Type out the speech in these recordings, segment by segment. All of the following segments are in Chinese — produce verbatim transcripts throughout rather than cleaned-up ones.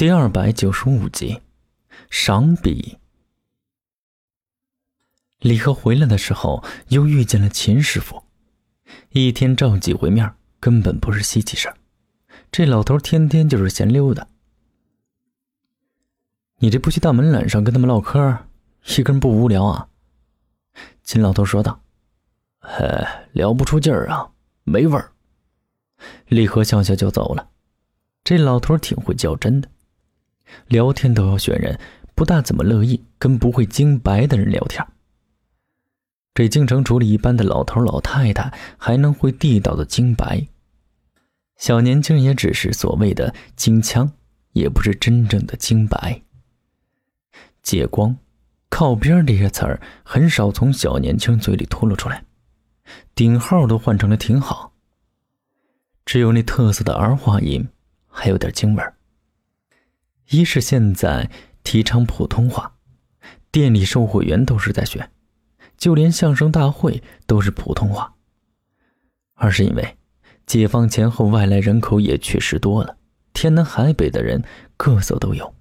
第二百九十五集，赏笔。李贺回来的时候，又遇见了秦师傅。一天照几回面，根本不是稀奇事儿。这老头天天就是闲溜达。你这不去大门栏上跟他们唠嗑，一个人不无聊啊？秦老头说道。哎，聊不出劲儿啊，没味儿。李贺笑笑就走了。这老头挺会较真的，聊天都要选人，不大怎么乐意跟不会京白的人聊天。这京城除了一般的老头老太太，还能会地道的京白。小年轻也只是所谓的京腔，也不是真正的京白。借光、靠边这些词儿很少从小年轻嘴里吐露出来，顶号都换成了挺好。只有那特色的儿化音还有点京味儿。一是现在提倡普通话，店里售货员都是在学，就连相声大会都是普通话。二是因为解放前后外来人口也确实多了，天南海北的人各色都有。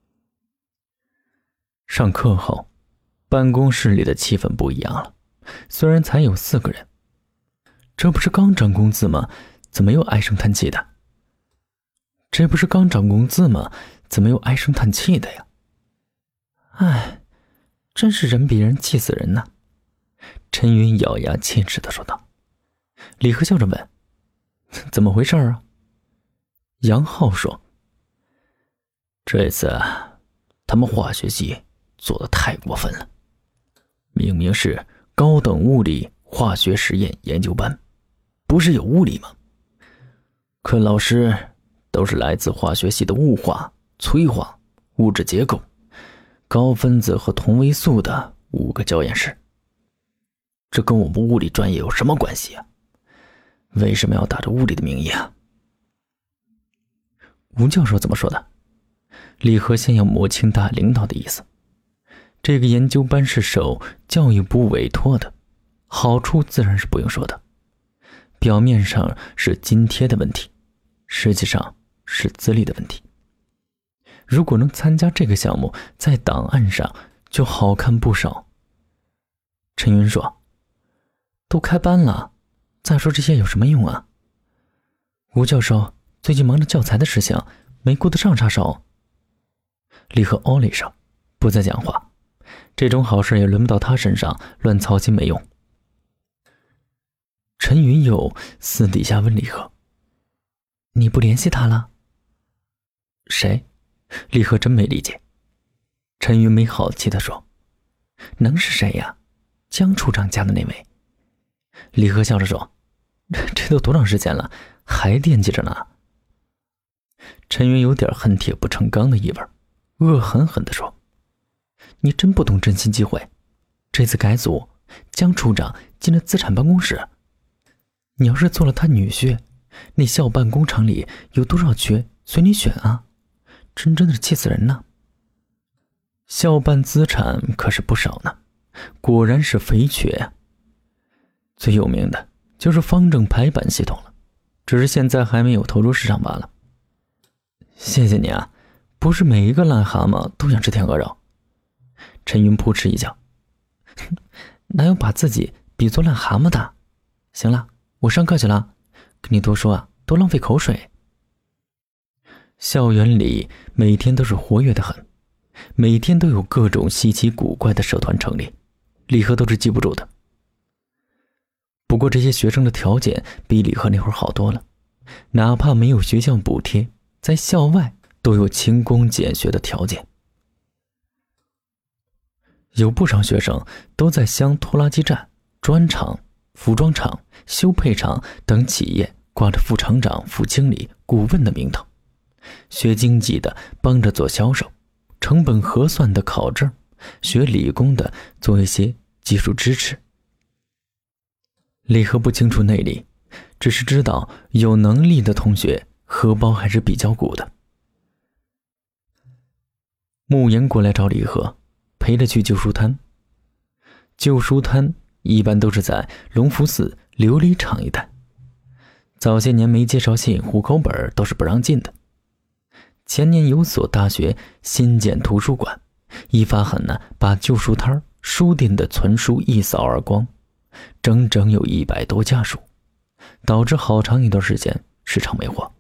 上课后，办公室里的气氛不一样了，虽然才有四个人。这不是刚涨工资吗？怎么又唉声叹气的？这不是刚涨工资吗？怎么又唉声叹气的呀？唉，真是人比人气死人呐！陈云咬牙切齿地说道。李贺笑着问：怎么回事啊？杨浩说：这次他们化学系做得太过分了，明明是高等物理化学实验研究班，不是有物理吗？可老师都是来自化学系的物化、催化、物质结构、高分子和同位素的五个教研室。这跟我们物理专业有什么关系啊？为什么要打着物理的名义啊？吴教授怎么说的？李和先要摸清大领导的意思。这个研究班是受教育部委托的，好处自然是不用说的。表面上是津贴的问题，实际上是资历的问题。如果能参加这个项目，在档案上就好看不少。陈云说：都开班了，再说这些有什么用啊？吴教授最近忙着教材的事情，没顾得上插手。李和哦了一声，不再讲话。这种好事也轮不到他身上，乱操心没用。陈云又私底下问李和：你不联系他了？谁？李和真没理解。陈云没好气地说：能是谁呀？江处长家的那位。李和笑着说：这都多长时间了，还惦记着呢。陈云有点恨铁不成钢的意味，恶狠狠地说：你真不懂珍惜机会，这次改组，江处长进了资产办公室，你要是做了他女婿，那校办工厂里有多少缺随你选啊？真真的是气死人呢。校办资产可是不少呢，果然是肥缺呀。最有名的就是方正排版系统了，只是现在还没有投入市场罢了。谢谢你啊，不是每一个癞蛤蟆都想吃天鹅肉。陈云扑哧一笑，哪有把自己比作癞蛤蟆的？行了，我上课去了，跟你多说啊，都浪费口水。校园里每天都是活跃的很，每天都有各种稀奇古怪的社团成立，李和都是记不住的。不过这些学生的条件比李和那会儿好多了，哪怕没有学校补贴，在校外都有勤工俭学的条件。有不少学生都在乡拖拉机站、砖厂、服装厂、修配厂等企业挂着副厂长、副经理、顾问的名头，学经济的帮着做销售，成本核算的考证，学理工的做一些技术支持。李和不清楚内力，只是知道有能力的同学荷包还是比较鼓的。慕言过来找李和，陪着去旧书摊。旧书摊一般都是在隆福寺琉璃厂一带，早些年没介绍信，户口本都是不让进的。 前年有所大学新建图书馆，一发狠呢，把旧书摊、书店的存书一扫而光，整整有一百多架书，导致好长一段时间市场没货。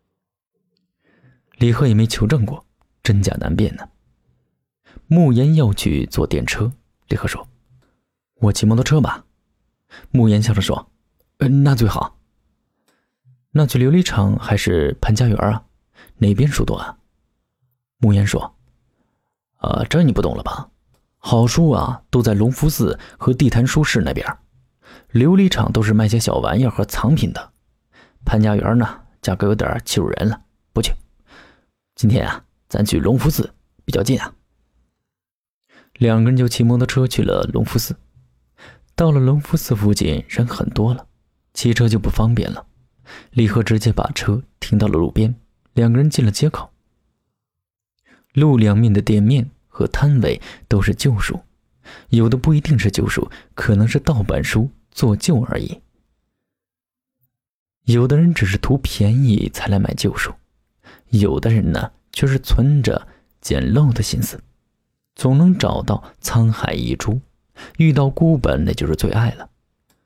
李贺也没求证过，真假难辨呢。慕言要去坐电车，李贺说：“我骑摩托车吧。”慕言笑着说：“呃，那最好。那去琉璃厂还是潘家园啊？哪边书多啊？”慕言说：“啊，这你不懂了吧？好书啊，都在隆福寺和地坛书市那边。琉璃厂都是卖些小玩意儿和藏品的。潘家园呢，价格有点欺辱人了，不去。今天啊，咱去隆福寺，比较近啊。”两个人就骑摩托车去了隆福寺。到了隆福寺附近，人很多了，骑车就不方便了。李贺直接把车停到了路边，两个人进了街口。路两面的店面和摊位都是旧书，有的不一定是旧书，可能是盗版书做旧而已。有的人只是图便宜才来买旧书，有的人呢，却是存着捡漏的心思，总能找到沧海一珠，遇到孤本那就是最爱了。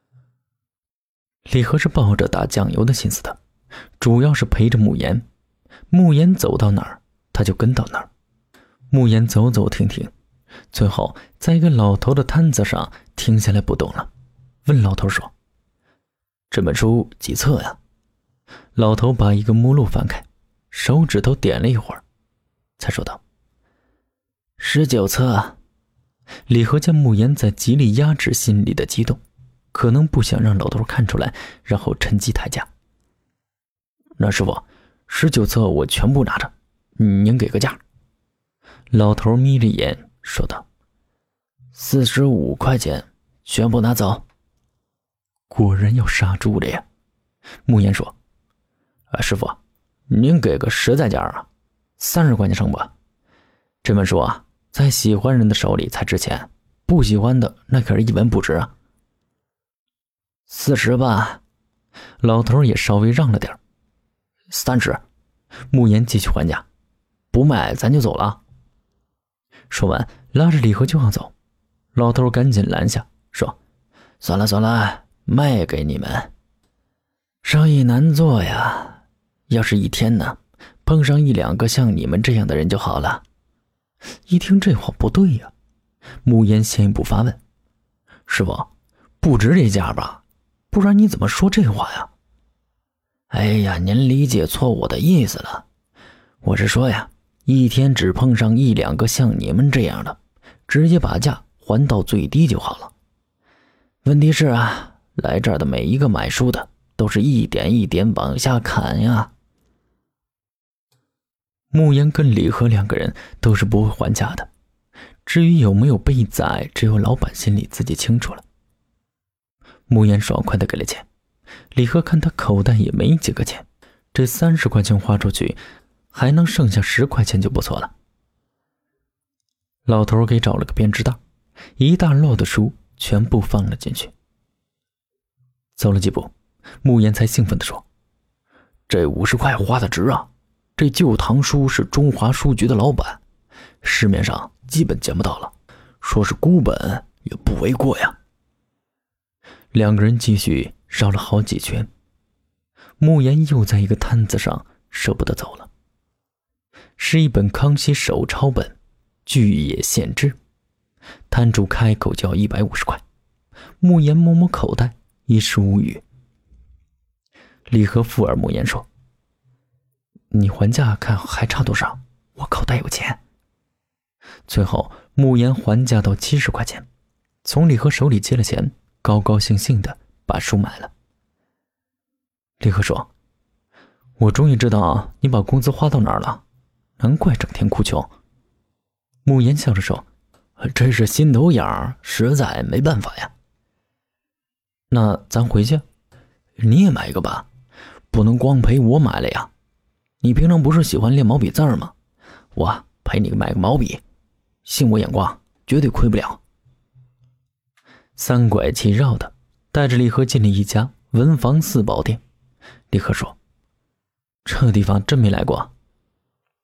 李贺是抱着打酱油的心思的，主要是陪着慕言，慕言走到哪儿他就跟到哪儿。慕言走走停停，最后在一个老头的摊子上停下来不动了，问老头说：“这本书几册呀？”老头把一个目录翻开，手指头点了一会儿，才说道：“十九册。”李贺见慕言在极力压制心里的激动，可能不想让老头看出来，然后趁机抬价：“那师傅，十九册我全部拿着，您给个价。”老头眯着眼说道：“四十五块钱，全部拿走。”果然要杀猪了呀！慕言说：“啊，师傅，您给个实在价啊，三十块钱成不？这本书啊，在喜欢人的手里才值钱，不喜欢的那可是一文不值啊。”四十吧，老头也稍微让了点。三十，慕言继续还价，不卖咱就走了。说完，拉着李贺就要走，老头赶紧拦下，说：“算了算了，卖给你们。生意难做呀，要是一天呢，碰上一两个像你们这样的人就好了。”一听这话不对呀，慕言先一步发问：“师傅，不值这价吧？不然你怎么说这话呀？”“哎呀，您理解错我的意思了，我是说呀，一天只碰上一两个像你们这样的，直接把价还到最低就好了。问题是啊，来这儿的每一个买书的都是一点一点往下砍呀。”慕言跟李贺两个人都是不会还价的，至于有没有被宰，只有老板心里自己清楚了。慕言爽快地给了钱，李贺看他口袋也没几个钱，这三十块钱花出去，还能剩下十块钱就不错了。老头给找了个编织袋，一大摞的书全部放了进去。走了几步，慕言才兴奋地说：“这五十块花的值啊！这旧唐书是中华书局的老板，市面上基本见不到了，说是孤本也不为过呀。”两个人继续绕了好几圈，慕言又在一个摊子上舍不得走了。是一本康熙手抄本，巨野县志，摊主开口就要一百五十块。慕言摸摸口袋，一时无语。李和附耳慕言说：“你还价看还差多少？我口袋有钱。”最后慕言还价到七十块钱，从李和手里接了钱，高高兴兴的把书买了。李和说：“我终于知道你把工资花到哪儿了，难怪整天哭穷。”慕言笑着说：“这是心头痒，实在没办法呀。”那咱回去，你也买一个吧，不能光陪我买了呀。你平常不是喜欢练毛笔字吗？我陪你买个毛笔，信我眼光，绝对亏不了。三拐七绕的带着李和进了一家文房四宝店。李和说：“这地方真没来过。”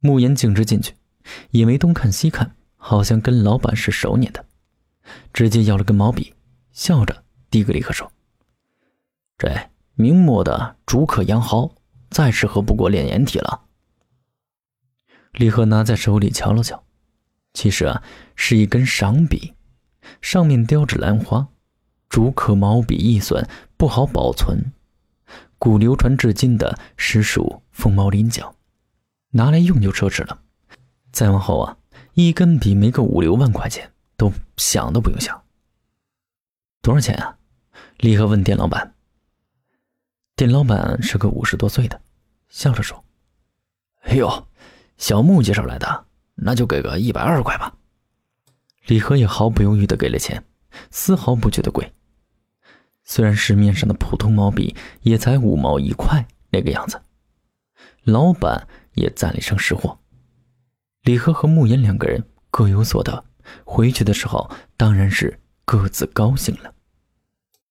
慕言径直进去，也没东看西看，好像跟老板是熟稔的，直接要了根毛笔，笑着递给李贺说：“这明末的竹刻羊毫，再适合不过练颜体了。”李贺拿在手里瞧了瞧，其实啊，是一根赏笔，上面雕着兰花，竹刻毛笔易损，不好保存，故流传至今的实属凤毛麟角，拿来用就奢侈了。再往后啊，一根笔没个五六万块钱，都想都不用想。多少钱啊？李贺问店老板。店老板是个五十多岁的，笑着说：“哎呦，小木介绍来的，那就给个一百二十块吧。”李贺也毫不犹豫地给了钱，丝毫不觉得贵。虽然市面上的普通毛笔也才五毛一块那个样子，老板也赞了一声识货。李贺和慕言两个人各有所得，回去的时候当然是各自高兴了。